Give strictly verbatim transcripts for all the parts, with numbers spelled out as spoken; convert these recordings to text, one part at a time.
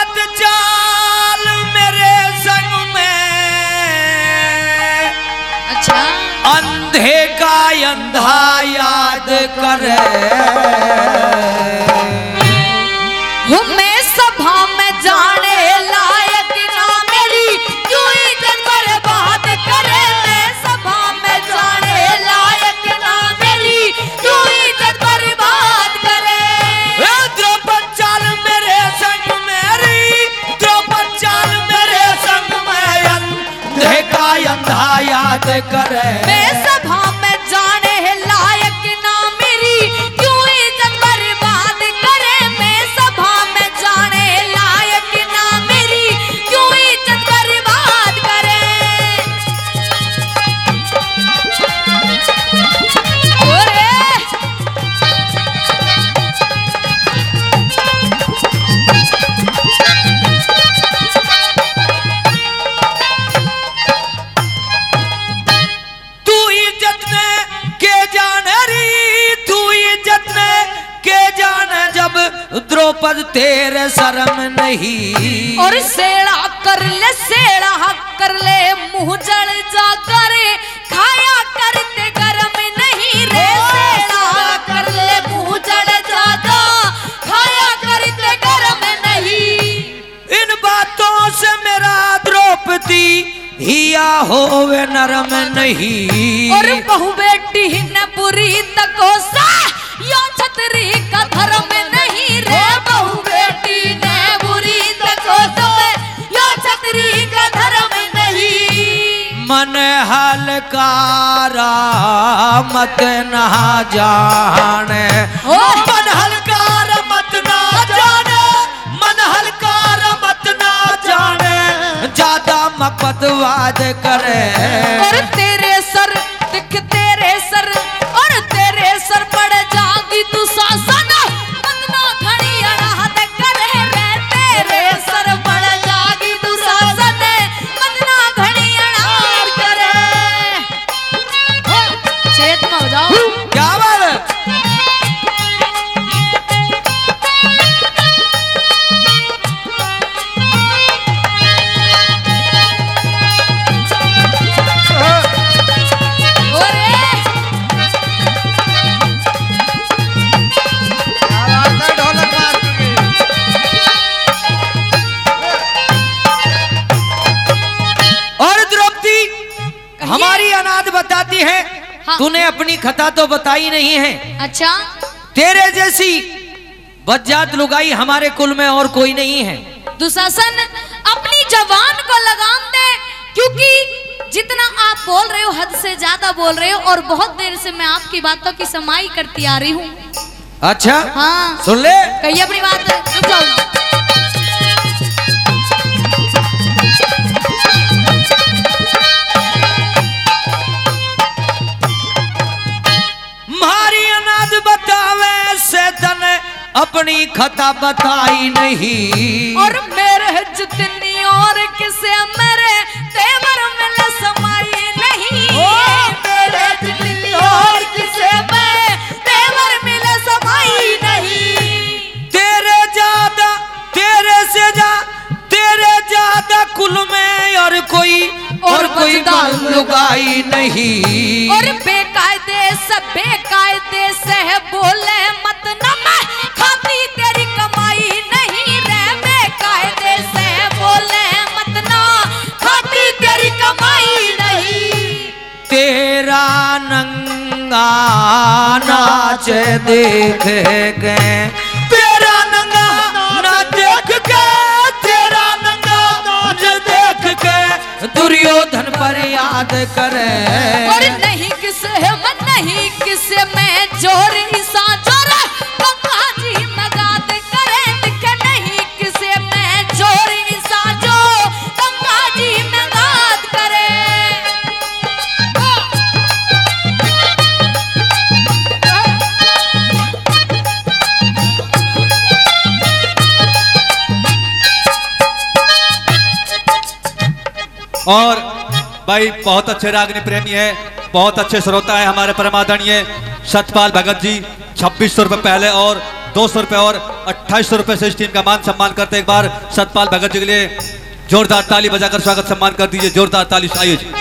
द्रौपद चाल मेरे संग में, अच्छा अंधे का अंधा याद करे। हूँ मैं सभा में जाने लायक ना मेरी, क्यों इज्जत बर्बाद करे। मैं सभा में जाने लायक ना मेरी, क्यों इज्जत बर्बाद करे। द्रौपद चाल मेरे संग मेरी, द्रौपद चाल मेरे संग में, अंधे का अंधा याद करे। मैं सभा में जाने लायक ना मेरी, क्यों इज्जत बर्बाद करे। मैं सभा में जाने लायक ना मेरी, क्यों इज्जत बर्बाद करे। ओरे तू इज्जत ने के जाने री, तू इज्जत ने के जाने, जब द्रौपद तेरे शर्म नहीं। और सेड़ा कर ले, सेड़ा कर ले, मुंह जल जा करे। खाया करते गरम नहीं रे। सेड़ा कर ले, मुंह जल जाता, खाया करते गरम नहीं। इन बातों से मेरा द्रौपदी हिया होवे नरम नहीं। और बहु बेटी न बुरी तको सा, यो छतरी का धर्म नहीं रे। बहु बेटी न बुरी तको सा, यो छतरी का धर्म नहीं। मन हलकारा मत ना जाने, ओ मन हलकारा मत ना जाने, मन हलकारा मत ना जाने, ज्यादा मपतवाद करे। और तेरे सर दिख तेरे सर, और तेरे सर पड़ जागी तू शासन, मतना घड़ी अड़ाहत करे रे। तेरे सर पड़ जागी तू शासन, मतना घड़ी अड़ाहत करे। हो, चेत में हो जाओ। क्या बात है? हमारी अनाथ बताती है, हाँ। तूने अपनी खता तो बताई नहीं है। अच्छा तेरे जैसी बज्जात लुगाई हमारे कुल में और कोई नहीं है। दुशासन अपनी जवान को लगाम दे, क्योंकि जितना आप बोल रहे हो हद से ज्यादा बोल रहे हो, और बहुत देर से मैं आपकी बातों की समाई करती आ रही हूँ। अच्छा हाँ सुन ले, कहिए अपनी बात। रुक जाओ। मारी अनाथ बतावे से तने अपनी खता बताई नहीं। और मेरे जितनी और किसे मेरे तेवर में न समाई नहीं। ओ मेरे जितनी और किसे मैं तेवर में न समाई नहीं। तेरे ज्यादा तेरे से जा तेरे ज्यादा कुल में और कोई और, और कोई लुगाई नहीं। और बेकायदे से बेकायदे से बोले मत न, मैं खाती तेरी कमाई नहीं रे। बेकायदे से बोले मत ना, खाती तेरी कमाई नहीं। तेरा नंगा नाच देख के, तेरा नंगा नाच देख के, तेरा नंगा नाच देख के दुर्योधन पर याद करे। और नहीं किसे मन नहीं किसे मैं जोर ईसा जोर, गंगा जी मगाद करे। दिखे नहीं किसे मैं जोर ईसा जो, गंगा जी मगाद करे। और भाई बहुत अच्छे रागनी प्रेमी है, बहुत अच्छे श्रोता है हमारे परमादरणीय सतपाल भगत जी। छब्बीस सौ रुपये पहले और दो सौ रुपए और अट्ठाईस सौ रुपए से इस टीम का मान सम्मान करते हैं। एक बार सतपाल भगत जी के लिए जोरदार ताली बजाकर स्वागत सम्मान कर दीजिए। जोरदार ताली आइए जी।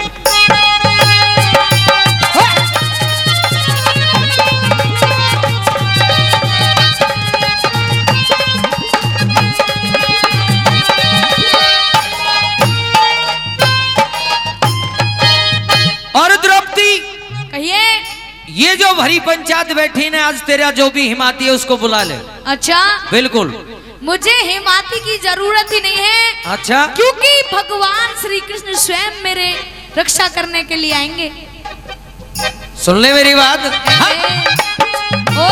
और द्रौपदी कहिए। ये जो भरी पंचायत बैठी ने आज तेरा जो भी हिमाती है उसको बुला ले। अच्छा बिल्कुल। मुझे हिमाती की जरूरत ही नहीं है। अच्छा क्योंकि भगवान श्री कृष्ण स्वयं मेरे रक्षा करने के लिए आएंगे। सुन ले मेरी बात। हाँ। ओ,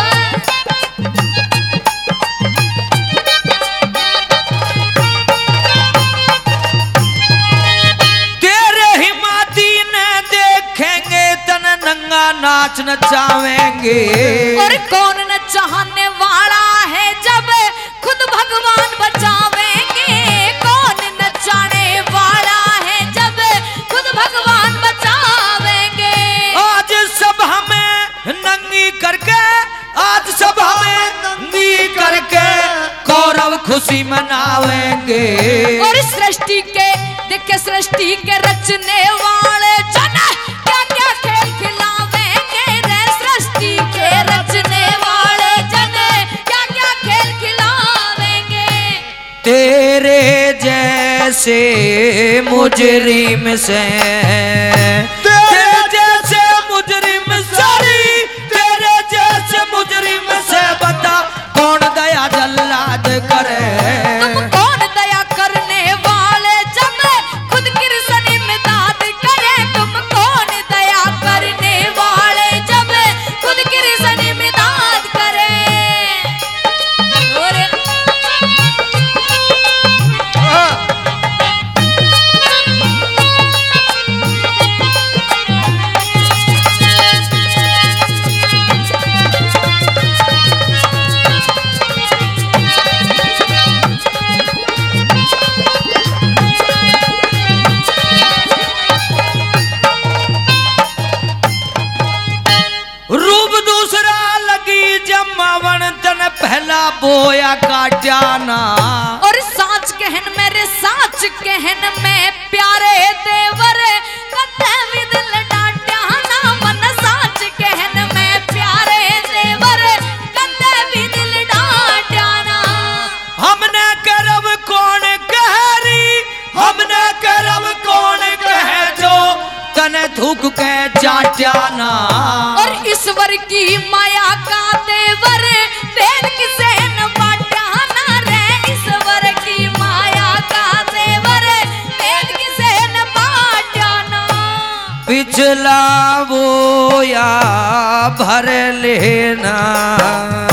तेरे हिमाती ने देखेंगे तन नंगा नाच नचावेंगे। और कौन न चाहने वाला है जब खुद भगवान बचावेंगे। कौन न चाहने वाला है जब खुद भगवान बचावेंगे। आज सब हमें नंगी करके आज सब हमें नंगी करके कौरव खुशी मनावेंगे। और सृष्टि के देखे सृष्टि के रचने वाले जन क्या क्या खेल खिलावेंगे रे। सृष्टि के रचने वाले जन क्या क्या खेल खिलावेंगे। तेरे जैसे मुजरिम से तेरे जैसे मुजरिम सारी तेरे जैसे मुजरिम से बता कौन दया जल्लाद करे। तुम कौन दया करने वाले जब खुद कृष्ण इमदाद करे। तुम कौन दया करने वाले जब खुद कृष्ण इमदाद करे। और रूप दूसरा लगी जमावन तन पहला बोया काटाना। और साच कहन मेरे साच कहन में प्यारे देवर कते विदल डांट्या ना। मन साच कहन में प्यारे देवर कते विदल डांट्या ना। हमने करब कौन कहरी हमने करब कौन कह जो तने थूक के चाट्याना। और ईश्वर की माया का देवर भेद किसे न बांटा ना रे। ईश्वर की माया का देवर भेद किसे न बांटा ना। पिछला वो या भर लेना